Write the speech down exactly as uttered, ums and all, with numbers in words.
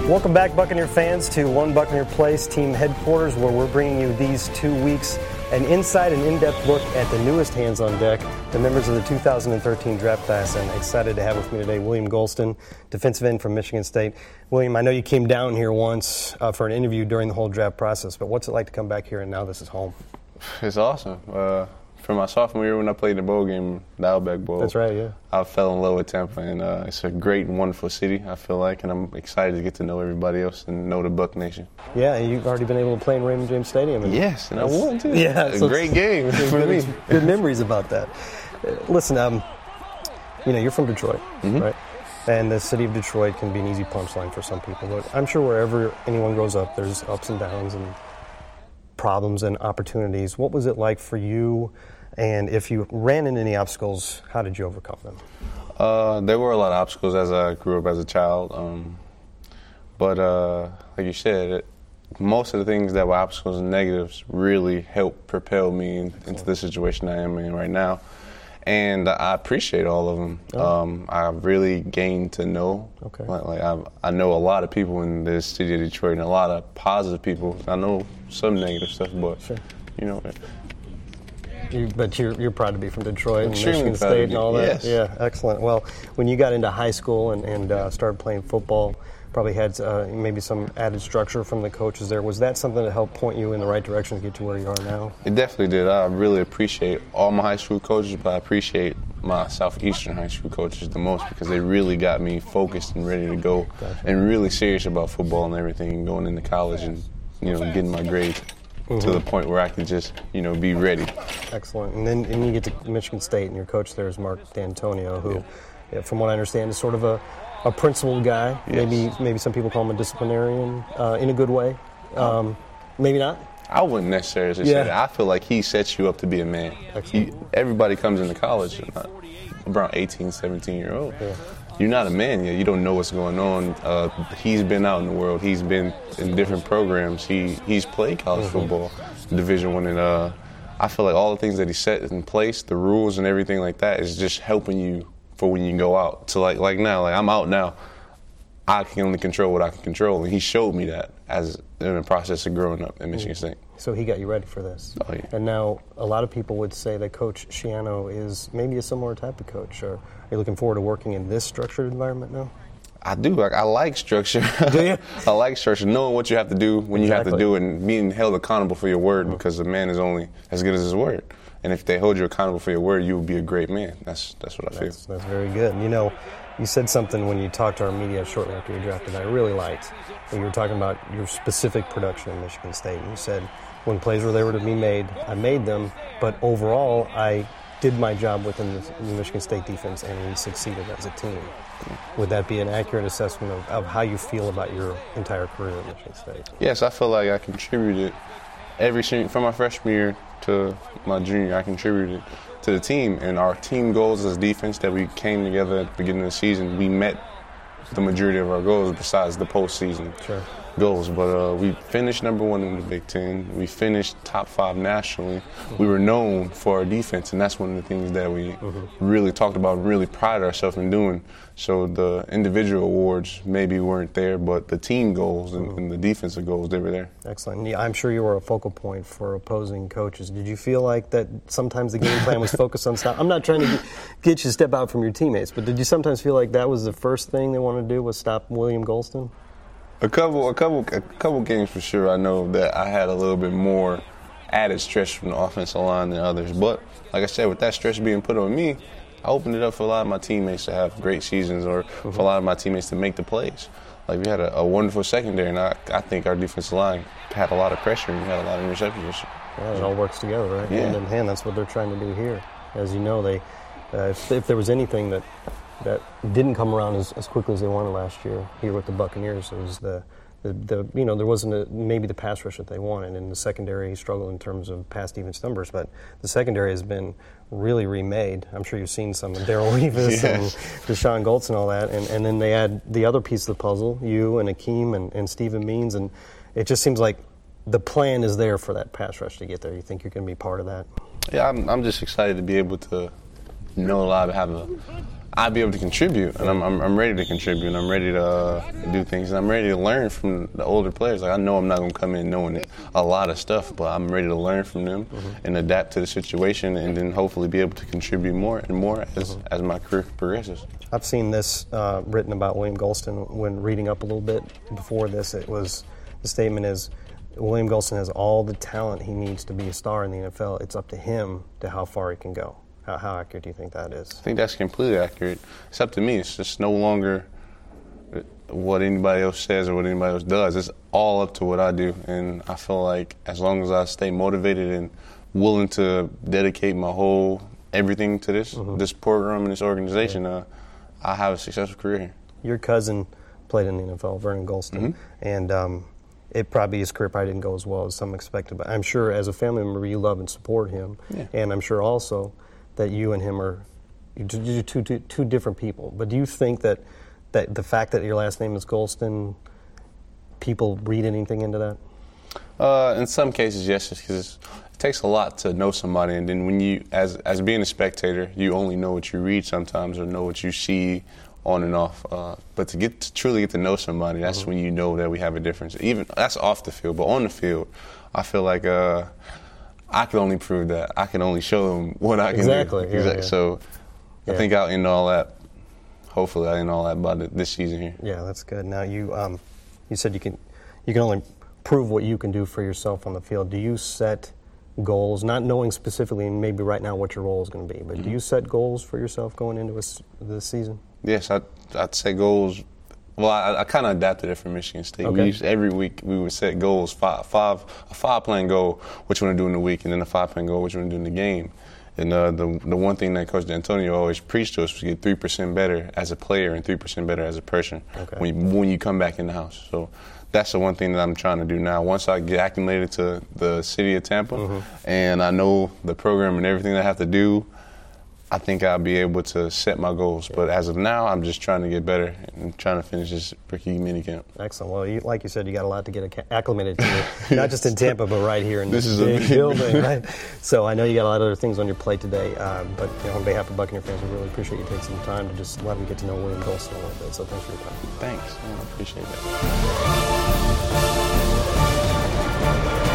Welcome back, Buccaneer fans, to One Buccaneer Place team headquarters, where we're bringing you these two weeks an inside and in-depth look at the newest hands on deck, the members of the two thousand thirteen draft class. And excited to have with me today William Golston, defensive end from Michigan State. William, I know you came down here once uh, for an interview during the whole draft process, but what's it like to come back here and now this is home? It's awesome. Uh, for my sophomore year when I played the bowl game, the Outback Bowl. That's right, yeah. I fell in love with Tampa, and uh, it's a great and wonderful city, I feel like, and I'm excited to get to know everybody else and know the Buck Nation. Yeah, and you've already been able to play in Raymond James Stadium. And yes, and I won, too. Yeah. A so great game for good, me. Good memories about that. Uh, listen, um, you know, you're from Detroit, mm-hmm. right? And the city of Detroit can be an easy punchline for some people, but I'm sure wherever anyone grows up, there's ups and downs and problems and opportunities. What was it like for you? And if you ran into any obstacles, how did you overcome them? Uh, there were a lot of obstacles as I grew up as a child. Um, but uh, like you said, it, most of the things that were obstacles and negatives really helped propel me in, into the situation I am in right now. And I appreciate all of them. Oh. Um, I really gained to know. Okay. Like, like I, I know a lot of people in this city of Detroit and a lot of positive people. I know some negative stuff, but, sure. you know. You, but you're you're proud to be from Detroit and Extremely Michigan State and all that. Yes. Yeah, excellent. Well, when you got into high school and, and uh, started playing football, probably had uh, maybe some added structure from the coaches there. Was that something that helped point you in the right direction to get to where you are now? It definitely did. I really appreciate all my high school coaches, but I appreciate my Southeastern high school coaches the most because they really got me focused and ready to go gotcha. And really serious about football and everything and going into college and, you know, getting my grades. Mm-hmm. To the point where I could just, you know, be ready. Excellent. And then and you get to Michigan State, and your coach there is Mark D'Antonio, who, yeah. Yeah, from what I understand, is sort of a, a principled guy. Yes. Maybe maybe some people call him a disciplinarian uh, in a good way. Um, maybe not. I wouldn't necessarily say yeah. that. I feel like he sets you up to be a man. He, everybody comes into college around eighteen, seventeen year old. Yeah. You're not a man yet. You don't know what's going on. Uh, he's been out in the world. He's been in different programs. He he's played college mm-hmm. football, Division One, and uh, I feel like all the things that he set in place, the rules and everything like that, is just helping you for when you go out. So like like now, like I'm out now. I can only control what I can control, and he showed me that as in the process of growing up in Michigan State. So he got you ready for this. Oh, yeah. And now a lot of people would say that Coach Schiano is maybe a similar type of coach. Or are you looking forward to working in this structured environment now? I do. Like, I like structure. Do you? I like structure, knowing what you have to do when exactly. you have to do it and being held accountable for your word mm-hmm. because a man is only as good as his word. And if they hold you accountable for your word, you will be a great man. That's that's what I feel. That's, that's very good. You know, you said something when you talked to our media shortly after you were drafted that I really liked. When you were talking about your specific production in Michigan State. And you said, when plays were there were to be made, I made them, but overall I did my job within the Michigan State defense and we succeeded as a team. Would that be an accurate assessment of, of how you feel about your entire career at Michigan State? Yes, I feel like I contributed every from my freshman year to my junior year, I contributed to the team. And our team goals as defense that we came together at the beginning of the season, we met the majority of our goals besides the postseason sure. goals. But uh, we finished number one in the Big Ten. We finished top five nationally. Mm-hmm. We were known for our defense, and that's one of the things that we mm-hmm. really talked about and really prided ourselves in doing. So the individual awards maybe weren't there, but the team goals and, mm-hmm. and the defensive goals, they were there. Excellent. Yeah, I'm sure you were a focal point for opposing coaches. Did you feel like that sometimes the game plan was focused on stop? I'm not trying to get, get you to step out from your teammates, but did you sometimes feel like that was the first thing they wanted to do was stop William Golston? A couple, a couple, a couple games for sure. I know that I had a little bit more added stress from the offensive line than others. But like I said, with that stress being put on me, I opened it up for a lot of my teammates to have great seasons, or mm-hmm. for a lot of my teammates to make the plays. Like we had a, a wonderful secondary, and I, I think our defensive line had a lot of pressure and we had a lot of interceptions. Yeah, it all works together, right? Yeah. Hand in hand. That's what they're trying to do here. As you know, they uh, if, if there was anything that that didn't come around as, as quickly as they wanted last year here with the Buccaneers, it was the The, the you know there wasn't a, maybe the pass rush that they wanted, and the secondary struggled in terms of pass defense numbers. But the secondary has been really remade. I'm sure you've seen some of Darrelle Revis yes. and Deshaun Goltz and all that, and, and then they add the other piece of the puzzle, you and Akeem and, and Stephen Means, and it just seems like the plan is there for that pass rush to get there. You think you're going to be part of that? Yeah, I'm, I'm just excited to be able to know a lot, have a I'll be able to contribute, and I'm, I'm I'm ready to contribute, and I'm ready to uh, do things, and I'm ready to learn from the older players. Like I know I'm not gonna come in knowing a lot of stuff, but I'm ready to learn from them mm-hmm. and adapt to the situation, and then hopefully be able to contribute more and more as mm-hmm. as my career progresses. I've seen this uh, written about William Golston when reading up a little bit before this. It was the statement is William Golston has all the talent he needs to be a star in the N F L. It's up to him to how far he can go. How, how accurate do you think that is? I think that's completely accurate. It's up to me. It's just no longer what anybody else says or what anybody else does. It's all up to what I do. And I feel like as long as I stay motivated and willing to dedicate my whole everything to this mm-hmm. this program and this organization, uh, I have a successful career here. Your cousin played in the N F L, Vernon Golston, mm-hmm. and um, it probably his career probably didn't go as well as some expected. But I'm sure as a family member you love and support him, yeah. and I'm sure also that you and him are you're two, two, two, two different people. But do you think that, that the fact that your last name is Golston, people read anything into that? Uh, in some cases, yes, because it takes a lot to know somebody, and then when you, as as being a spectator, you only know what you read sometimes or know what you see on and off. Uh, but to get to truly get to know somebody, that's mm-hmm. when you know that we have a difference. Even that's off the field, but on the field, I feel like. Uh, I can only prove that. I can only show them what I can exactly. do. Yeah, exactly. Yeah. So yeah. I think I'll end all that. Hopefully, I'll end all that by the, this season here. Yeah, that's good. Now you, um, you said you can, you can only prove what you can do for yourself on the field. Do you set goals, not knowing specifically, maybe right now what your role is going to be, but mm-hmm. do you set goals for yourself going into a, this season? Yes, I, I'd set goals. Well, I, I kind of adapted it from Michigan State. Okay. We used, every week we would set goals, five, five, a five-plan goal, what you want to do in the week, and then a five-plan goal, what you want to do in the game. And uh, the the one thing that Coach D'Antonio always preached to us was to get three percent better as a player and three percent better as a person okay. when, you, when you come back in the house. So that's the one thing that I'm trying to do now. Once I get acclimated to the city of Tampa mm-hmm. and I know the program and everything that I have to do, I think I'll be able to set my goals. But as of now, I'm just trying to get better and trying to finish this rookie minicamp. Excellent. Well, you, like you said, you got a lot to get acclimated to, not just in Tampa, but right here in this this is big a building. Right? So I know you got a lot of other things on your plate today, uh, but you know, on behalf of Buccaneer fans, we really appreciate you taking some time to just let them get to know William Golston a little bit. So thanks for your time. Thanks. I appreciate that.